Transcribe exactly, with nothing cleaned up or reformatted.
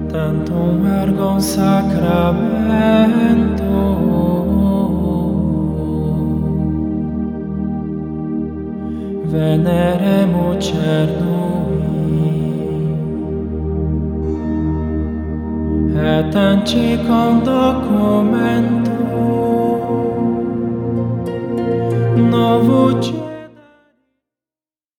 tantum ergo sacramento, veneremo cernui, et encicom documento novo